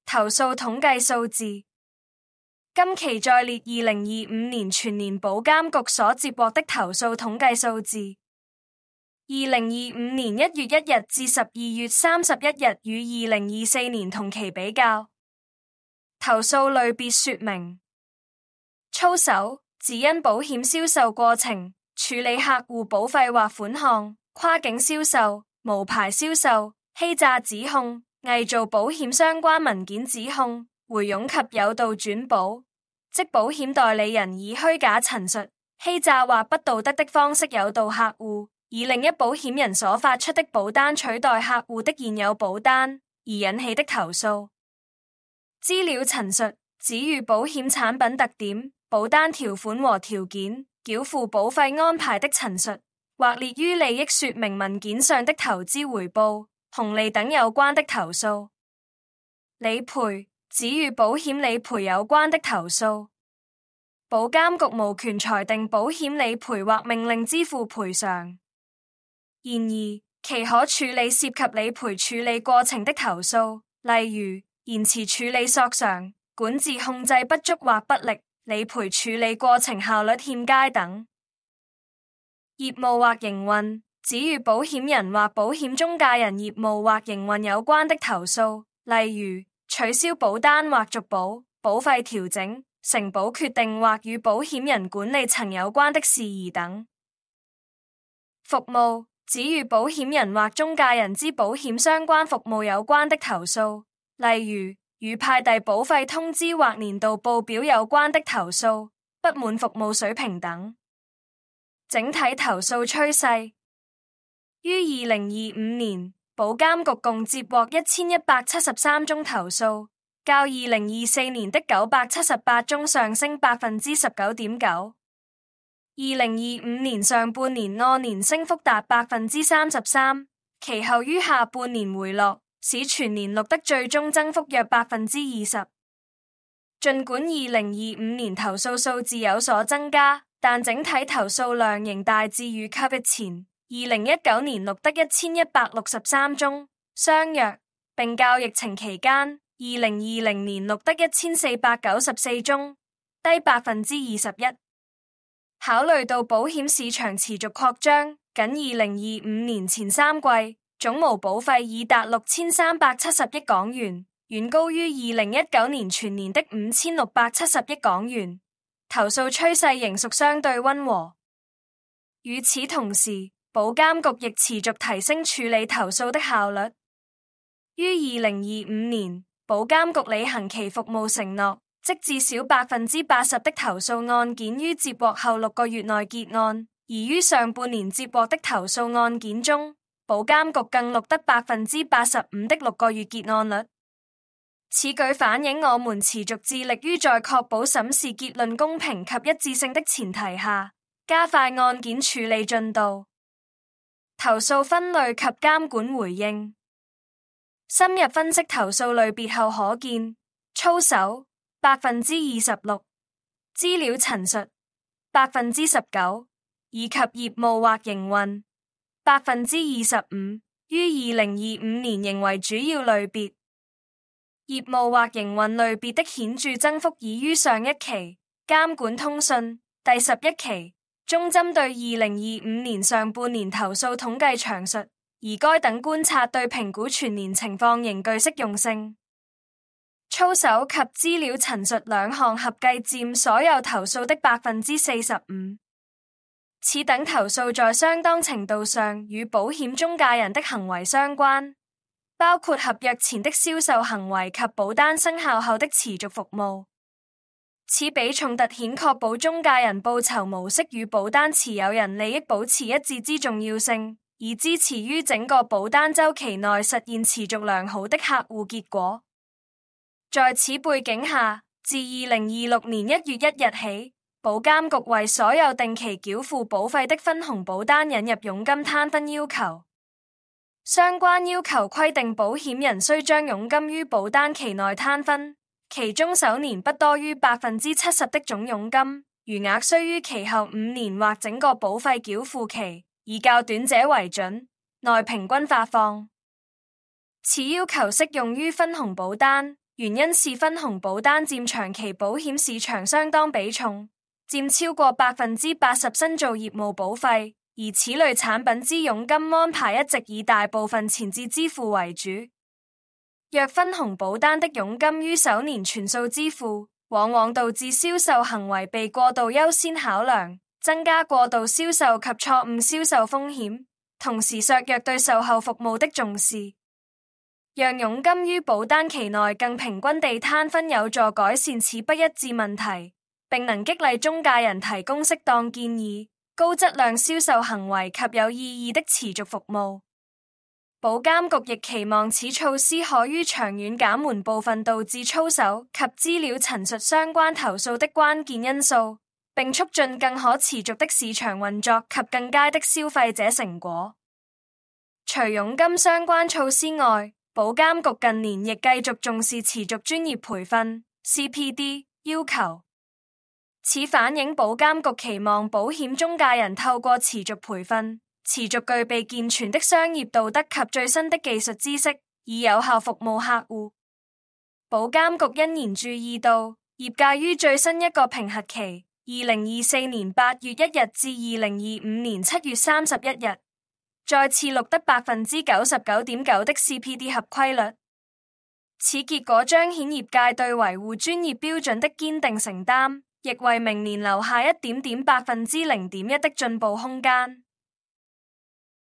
投訴統計數字。今期再列2025年全年保監局所接獲的投訴統計數字。2025年1月1日至12月31日與2024年同期比較。投訴類別說明：操守，只因保險銷售過程、處理客戶保費或款項、跨境銷售、無牌銷售、欺詐指控、偽造保險相關文件指控、回佣及誘導轉保，即保險代理人以虛假陳述、欺詐或不道德的方式誘導客戶，以另一保險人所發出的保單取代客戶的現有保單，而引起的投訴。資料陳述，指與保險產品特點、保單條款和條件、繳付保費安排的陳述，或列於利益說明文件上的投資回報、紅利等有關的投訴。理賠，指與保險理賠有關的投訴。保監局無權裁定保險理賠或命令支付賠償。然而，其可處理涉及理賠處理過程的投訴，例如延遲處理索償、管治控制不足或不力、理賠處理過程效率欠佳等。業務或營運，指與保險人或保險中介人業務或營運有關的投訴，例如取消保單或續保、保費調整、承保決定或與保險人管理層有關的事宜等。服務，指與保險人或中介人之保險相關服務有關的投訴，例如與派遞保費通知或年度報表有關的投訴、不滿服務水平等。整體投訴趨勢。於2025年，保監局共接獲1173宗投訴，較2024年的978宗上升19.9%。2025年上半年按年升幅達33%，其後於下半年回落，使全年錄得最終增幅約20%。儘管2025年投訴數字有所增加，但整體投訴量仍大致與COVID前2019年錄得1163宗相若，並較疫情期間2020年錄得1494宗，低21%。考慮到保險市場持續擴張，僅2025年前三季總毛保費已達6370億港元，遠高於2019年全年的5670億港元。投訴趨勢仍屬相對溫和。與此同時，保監局亦持續提升處理投訴的效率。於2025年，保監局履行其服務承諾，即至少80%的投訴案件於接獲後6個月內結案，而於上半年接獲的投訴案件中，保監局更錄得85%的6個月結案率。此舉反映我們持續致力於在確保審視結論公平及一致性的前提下，加快案件處理進度。投訴分類及監管回應。深入分析投訴類別後可見，操守26%，資料陳述19%，以及業務或營運25%，於2025年仍為主要類別。業務或營運類別的顯著增幅已於上一期監管通訊第11期中針對2025年上半年投訴統計詳述，而該等觀察對評估全年情況仍具適用性。操守及資料陳述兩項合計佔所有投訴的45%。此等投訴在相當程度上與保險中介人的行為相關，包括合約前的銷售行為及保單生效後的持續服務。此比重凸顯確保中介人報酬模式與保單持有人利益保持一致之重要性，以支持於整個保單週期內實現持續良好的客戶結果。在此背景下，自2026年1月1日起，保監局為所有定期繳付保費的分紅保單引入佣金攤分要求。相關要求規定，保險人須將佣金於保單期內攤分，其中首年不多於70%的總佣金，餘額須於其後5年或整個保費繳付期，以較短者為準，內平均發放。此要求適用於分紅保單， 原因是分紅保單佔長期保險市場相當比重，佔超過80%新造業務保費，而此類產品之佣金安排一直以大部分前置支付為主。若分紅保單的佣金於首年全數支付，往往導致銷售行為被過度優先考量，增加過度銷售及錯誤銷售風險，同時削弱對售後服務的重視。讓佣金於保單期內更平均地攤分，有助改善此不一致問題，並能激勵中介人提供適當建議、高質量銷售行為及有意義的持續服務。保監局亦期望此措施可於長遠減緩部分導致操守及資料陳述相關投訴的關鍵因素，並促進更可持續的市場運作及更佳的消費者成果。除佣金相關措施外，保監局近年亦繼續重視持續專業培訓 （CPD） 要求。此反映保監局期望保險中介人透過持續培訓，持續具備健全的商業道德及最新的技術知識，以有效服務客戶。保監局欣然注意到，業界於最新一個評核期2024年8月1日至2025年7月31日，再次錄得99.9%的 CPD 合規率。此結果彰顯業界對維護專業標準的堅定承擔，亦為明年留下0.1%的進步空間。